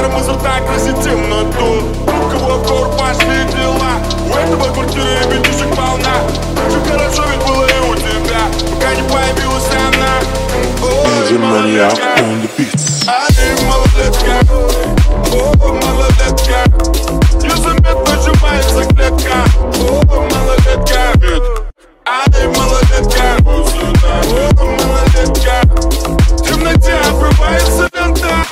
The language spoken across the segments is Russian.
паром изо рта красит темноту. У кого гор пошли дела, у этого квартиры ребятишек полна. Все хорошо ведь было и у тебя, пока не появилась она. Ой, малолетка, ай, малолетка, о, малолетка, незаметно сжимается клетка. О, малолетка, ай, малолетка, о, малолетка, в темноте обрывается лента.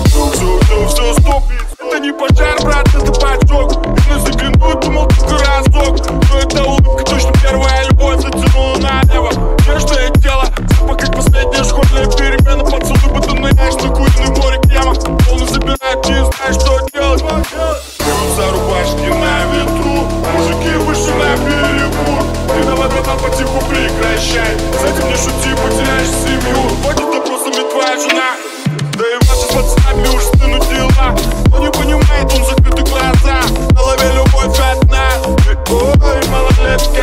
Все, стоп, это не пожар, брат, это поджог. Если заглянуть, думал только разок. Но эта улыбка точно первая любовь затянула налево. Нежное тело, запах как последняя школьная перемена. Поцелуй будто ныряешь на куриное море крема. Волны забирают, не знаешь, что делать. Бьются рубашки на ветру, мужики вышли на берегу. Ты давай, братан, потиху прекращай, с этим не шути, потеряешь семью. Хватит вопросами твоя жена, да и ваши с пацанами уж стынут дела. Он не понимает, он закрыты глаза, на голове любовь одна. Ой, малолетка,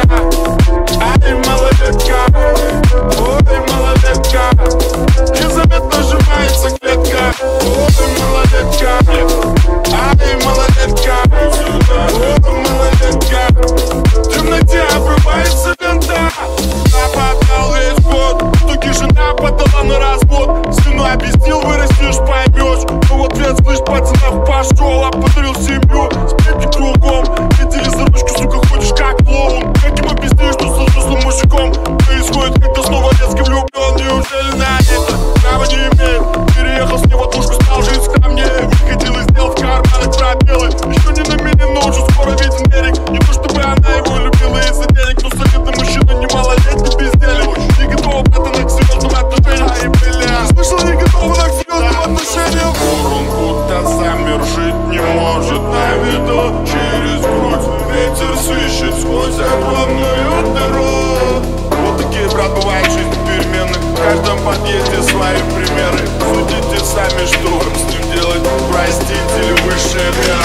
ай, малолетка, ой, малолетка, незаметно сжимается клетка. Ой, малолетка, ай, малолетка, ой, малолетка, в темноте обрывается лента. Нападал весь год, в итоге жена подала на развод. Сыну объяснил, вырастешь, поймешь. Но в ответ, слышь, пацанов пошел, а подарил семью, сплетни кругом. Видели за ручку, сука, ходишь как клоун. Как им объяснишь, что со взрослым мужиком происходит, когда снова детски влюблен? Неужели на это права не имеет? Переехал с него тушку, стал жить скромнее. Выходил и сделал в карманах пробелы. Еще не намерен, но уже скоро виден берег. Не то чтобы она его любила из-за денег, но солидный мужчина, не малолетний бездельник. Не готова, братан, к серьезным отношениям. Ай, бля, слышал, не готова к серьезным отношениям. Он будто замер, жить не может на виду. Через грудь ветер свищет сквозь огромную дыру. Вот такие, брат, бывают жизни перемены. В каждом подъезде свои примеры. Судите сами, что вам с ним делать. Простите ли высшая мера.